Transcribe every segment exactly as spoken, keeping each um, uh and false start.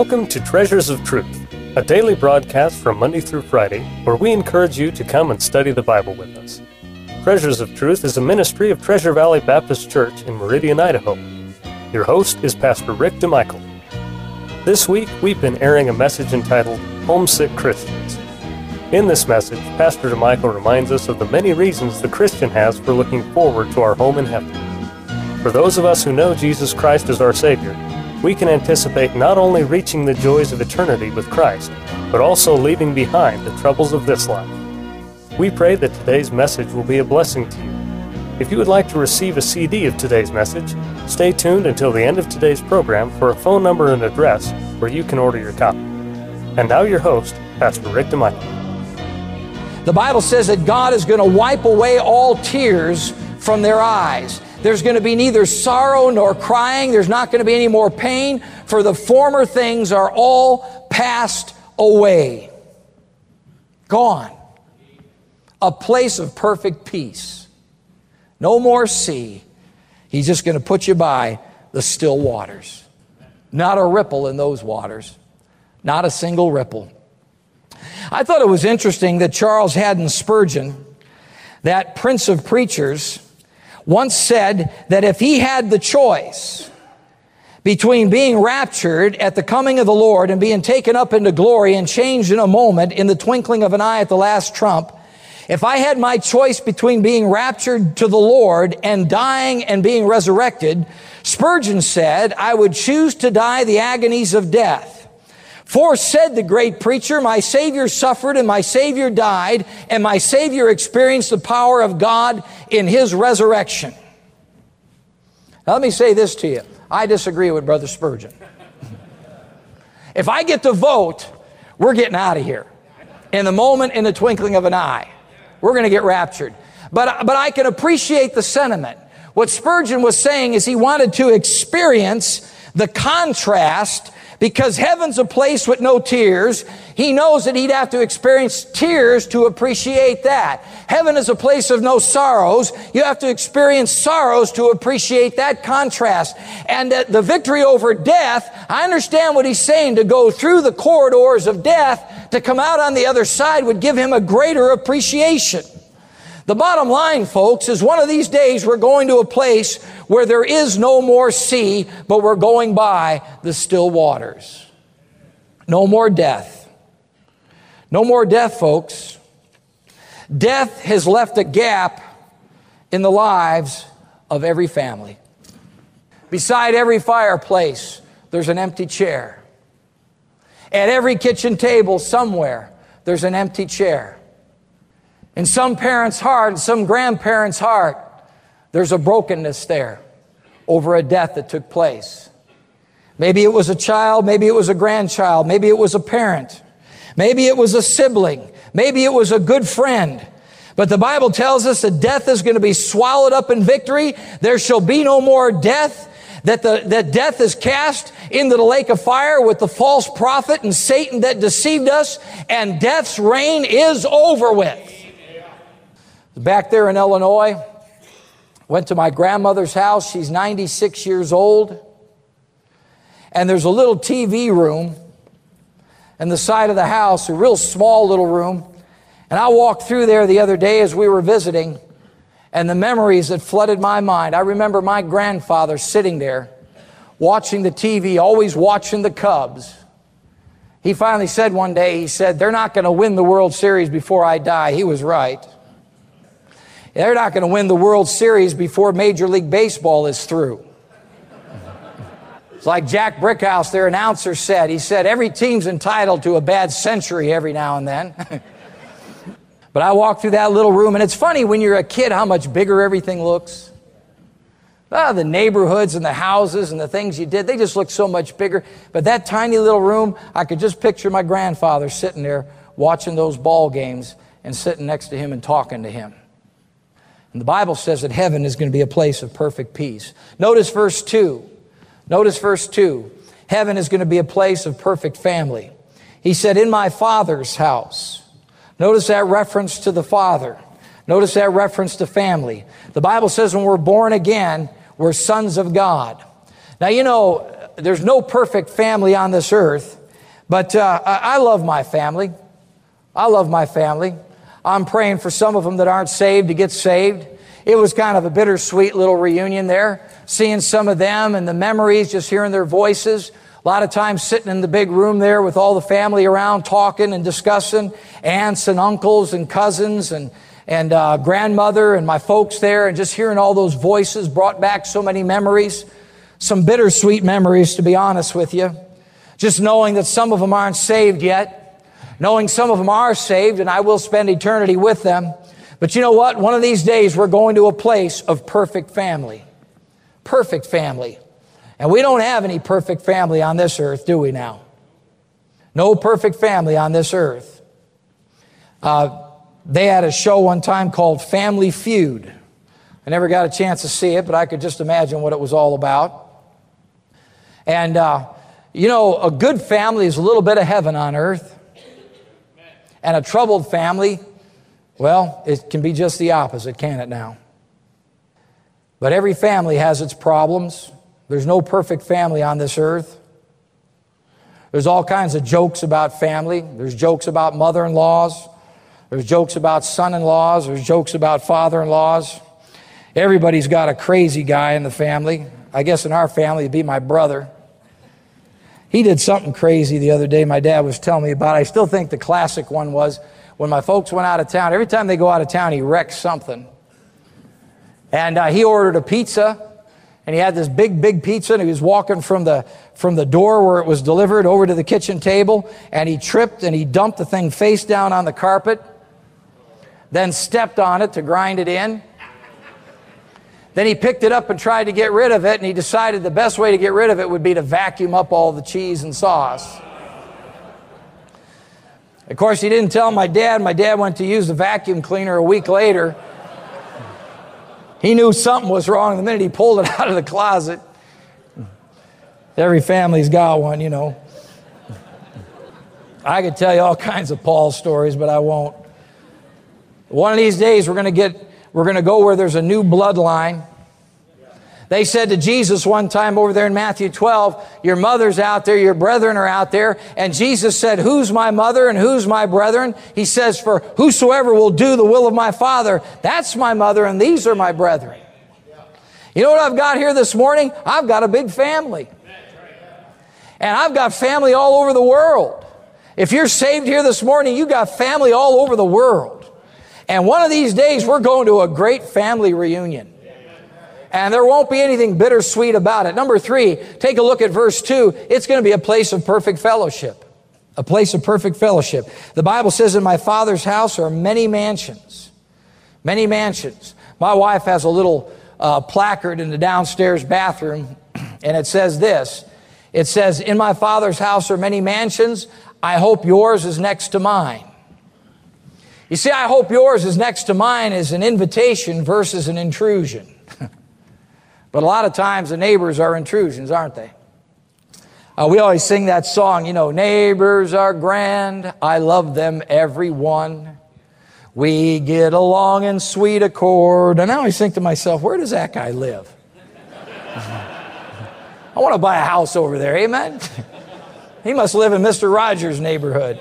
Welcome to Treasures of Truth, a daily broadcast from Monday through Friday where we encourage you to come and study the Bible with us. Treasures of Truth is a ministry of Treasure Valley Baptist Church in Meridian, Idaho. Your host is Pastor Rick DeMichael. This week, we've been airing a message entitled Homesick Christians. In this message, Pastor DeMichael reminds us of the many reasons the Christian has for looking forward to our home in heaven. For those of us who know Jesus Christ as our Savior, we can anticipate not only reaching the joys of eternity with Christ, but also leaving behind the troubles of this life. We pray that today's message will be a blessing to you. If you would like to receive a C D of today's message, stay tuned until the end of today's program for a phone number and address where you can order your copy. And now your host, Pastor Rick DeMichael. The Bible says that God is going to wipe away all tears from their eyes. There's going to be neither sorrow nor crying. There's not going to be any more pain, for the former things are all passed away. Gone. A place of perfect peace. No more sea. He's just going to put you by the still waters. Not a ripple in those waters. Not a single ripple. I thought it was interesting that Charles Haddon Spurgeon, that prince of preachers, once said that if he had the choice between being raptured at the coming of the Lord and being taken up into glory and changed in a moment, in the twinkling of an eye at the last trump, if I had my choice between being raptured to the Lord and dying and being resurrected, Spurgeon said, I would choose to die the agonies of death. For, said the great preacher, my Savior suffered and my Savior died, and my Savior experienced the power of God in His resurrection. Now, let me say this to you. I disagree with Brother Spurgeon. If I get to vote, we're getting out of here. In the moment, in the twinkling of an eye. We're going to get raptured. But, but I can appreciate the sentiment. What Spurgeon was saying is he wanted to experience the contrast. Because heaven's a place with no tears, he knows that he'd have to experience tears to appreciate that. Heaven is a place of no sorrows. You have to experience sorrows to appreciate that contrast. And that the victory over death, I understand what he's saying, to go through the corridors of death, to come out on the other side would give him a greater appreciation. The bottom line, folks, is one of these days we're going to a place where there is no more sea, but we're going by the still waters. No more death. No more death, folks. Death has left a gap in the lives of every family. Beside every fireplace, there's an empty chair. At every kitchen table somewhere, there's an empty chair. In some parents' heart, in some grandparents' heart, there's a brokenness there over a death that took place. Maybe it was a child, maybe it was a grandchild, maybe it was a parent, maybe it was a sibling, maybe it was a good friend. But the Bible tells us that death is going to be swallowed up in victory. There shall be no more death. That the that death is cast into the lake of fire with the false prophet and Satan that deceived us, and death's reign is over with. Back there in Illinois, went to my grandmother's house. She's ninety-six years old. And there's a little T V room in the side of the house, a real small little room. And I walked through there the other day as we were visiting, and the memories that flooded my mind. I remember my grandfather sitting there, watching the T V, always watching the Cubs. He finally said one day, he said, they're not going to win the World Series before I die. He was right. They're not going to win the World Series before Major League Baseball is through. It's like Jack Brickhouse, their announcer, said. He said, every team's entitled to a bad century every now and then. But I walked through that little room, and it's funny when you're a kid how much bigger everything looks. Ah, the neighborhoods and the houses and the things you did, they just look so much bigger. But that tiny little room, I could just picture my grandfather sitting there watching those ball games and sitting next to him and talking to him. And the Bible says that heaven is going to be a place of perfect peace. Notice verse two. Notice verse two. Heaven is going to be a place of perfect family. He said, in my Father's house. Notice that reference to the Father. Notice that reference to family. The Bible says when we're born again, we're sons of God. Now, you know, there's no perfect family on this earth, but uh, I love my family. I love my family. I'm praying for some of them that aren't saved to get saved. It was kind of a bittersweet little reunion there, seeing some of them and the memories, just hearing their voices. A lot of times sitting in the big room there with all the family around talking and discussing, aunts and uncles and cousins and, and uh, grandmother and my folks there, and just hearing all those voices brought back so many memories. Some bittersweet memories, to be honest with you. Just knowing that some of them aren't saved yet, knowing some of them are saved and I will spend eternity with them. But you know what? One of these days we're going to a place of perfect family. Perfect family. And we don't have any perfect family on this earth, do we now? No perfect family on this earth. Uh, they had a show one time called Family Feud. I never got a chance to see it, but I could just imagine what it was all about. And, uh, you know, a good family is a little bit of heaven on earth. And a troubled family, well, it can be just the opposite, can it now? But every family has its problems. There's no perfect family on this earth. There's all kinds of jokes about family. There's jokes about mother-in-laws. There's jokes about son-in-laws. There's jokes about father-in-laws. Everybody's got a crazy guy in the family. I guess in our family it'd be my brother. He did something crazy the other day my dad was telling me about. I still think the classic one was when my folks went out of town. Every time they go out of town, he wrecks something. And uh, he ordered a pizza. And he had this big, big pizza, and he was walking from the from the door where it was delivered over to the kitchen table, and he tripped and he dumped the thing face down on the carpet, then stepped on it to grind it in. Then he picked it up and tried to get rid of it, and he decided the best way to get rid of it would be to vacuum up all the cheese and sauce. Of course, he didn't tell my dad. My dad went to use the vacuum cleaner a week later. He knew something was wrong the minute he pulled it out of the closet. Every family's got one, you know. I could tell you all kinds of Paul stories, but I won't. One of these days we're going to get, we're going to go where there's a new bloodline. They said to Jesus one time over there in Matthew twelve, your mother's out there, your brethren are out there. And Jesus said, who's my mother and who's my brethren? He says, for whosoever will do the will of my Father, that's my mother and these are my brethren. You know what I've got here this morning? I've got a big family. And I've got family all over the world. If you're saved here this morning, you got family all over the world. And one of these days, we're going to a great family reunion. And there won't be anything bittersweet about it. Number three, take a look at verse two. It's going to be a place of perfect fellowship. A place of perfect fellowship. The Bible says, in my Father's house are many mansions. Many mansions. My wife has a little uh, placard in the downstairs bathroom, and it says this. It says, in my Father's house are many mansions. I hope yours is next to mine. You see, I hope yours is next to mine is an invitation versus an intrusion. But a lot of times the neighbors are intrusions, aren't they? Uh, we always sing that song, you know, neighbors are grand, I love them every one. We get along in sweet accord. And I always think to myself, where does that guy live? I want to buy a house over there, amen? He must live in Mister Rogers' neighborhood.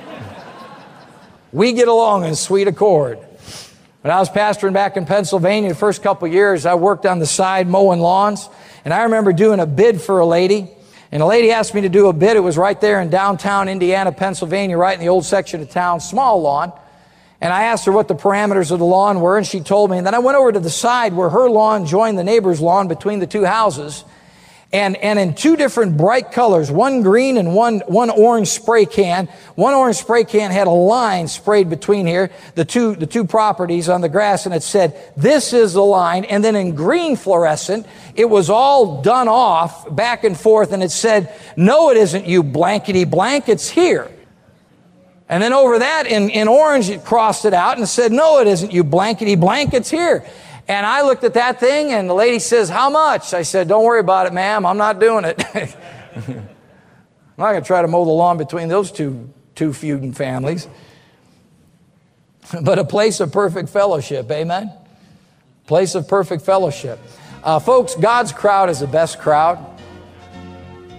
We get along in sweet accord. When I was pastoring back in Pennsylvania, the first couple of years, I worked on the side mowing lawns. And I remember doing a bid for a lady. And a lady asked me to do a bid. It was right there in downtown Indiana, Pennsylvania, right in the old section of town, small lawn. And I asked her what the parameters of the lawn were, and she told me. And then I went over to the side where her lawn joined the neighbor's lawn between the two houses. And, and in two different bright colors, one green and one, one orange spray can. One orange spray can had a line sprayed between here, the two, the two properties on the grass, and it said, this is the line. And then in green fluorescent, it was all done off back and forth, and it said, no, it isn't you blankety blank, it's here. And then over that, in, in orange, it crossed it out and said, no, it isn't you blankety blank, it's here. And I looked at that thing, and the lady says, how much? I said, don't worry about it, ma'am. I'm not doing it. I'm not going to try to mow the lawn between those two, two feuding families. But a place of perfect fellowship, amen? Place of perfect fellowship. Uh, folks, God's crowd is the best crowd.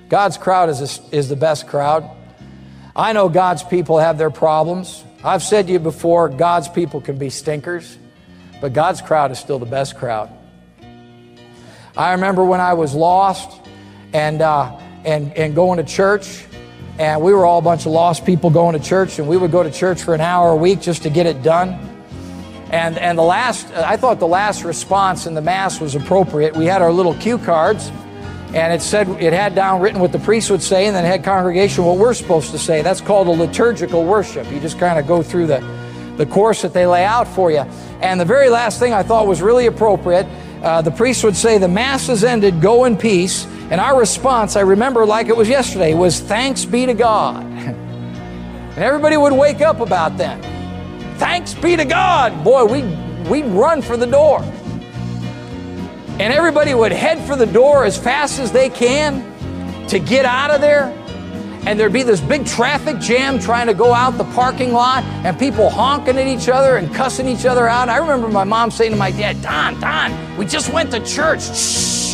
God's crowd is, a, is the best crowd. I know God's people have their problems. I've said to you before, God's people can be stinkers, but God's crowd is still the best crowd. I remember when I was lost and, uh, and, and going to church, and we were all a bunch of lost people going to church, and we would go to church for an hour a week just to get it done. And, and the last, I thought the last response in the Mass was appropriate. We had our little cue cards, and it said, it had down written what the priest would say, and then it had congregation what we're supposed to say. That's called a liturgical worship. You just kind of go through the, the course that they lay out for you. And the very last thing I thought was really appropriate, uh, the priest would say, the Mass is ended, go in peace. And our response, I remember like it was yesterday, was thanks be to God. And everybody would wake up about that. Thanks be to God. Boy, we'd, we'd run for the door. And everybody would head for the door as fast as they can to get out of there. And there'd be this big traffic jam trying to go out the parking lot and people honking at each other and cussing each other out. I remember my mom saying to my dad, Don, Don, we just went to church. Shh.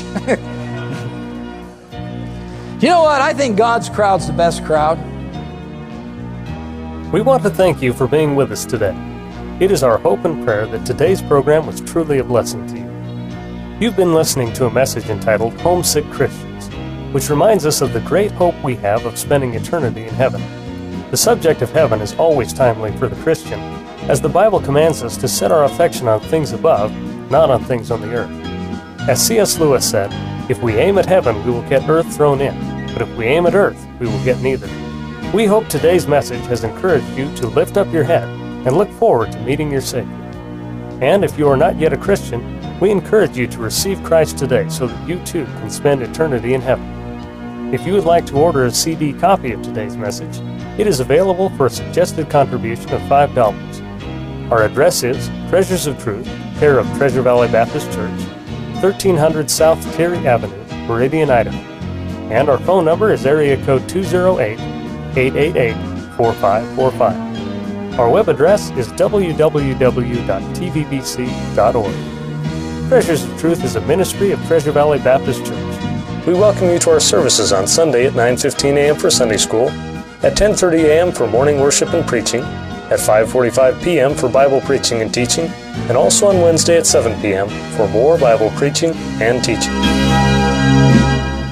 You know what? I think God's crowd's the best crowd. We want to thank you for being with us today. It is our hope and prayer that today's program was truly a blessing to you. You've been listening to a message entitled Homesick Christians, which reminds us of the great hope we have of spending eternity in heaven. The subject of heaven is always timely for the Christian, as the Bible commands us to set our affection on things above, not on things on the earth. As C S Lewis said, if we aim at heaven, we will get earth thrown in, but if we aim at earth, we will get neither. We hope today's message has encouraged you to lift up your head and look forward to meeting your Savior. And if you are not yet a Christian, we encourage you to receive Christ today so that you too can spend eternity in heaven. If you would like to order a C D copy of today's message, it is available for a suggested contribution of five dollars. Our address is Treasures of Truth, care of Treasure Valley Baptist Church, thirteen hundred South Terry Avenue, Meridian, Idaho. And our phone number is area code two oh eight, eight eight eight, four five four five. Our web address is w w w dot t v b c dot org. Treasures of Truth is a ministry of Treasure Valley Baptist Church. We welcome you to our services on Sunday at nine fifteen a m for Sunday School, at ten thirty a m for morning worship and preaching, at five forty-five p m for Bible preaching and teaching, and also on Wednesday at seven p m for more Bible preaching and teaching.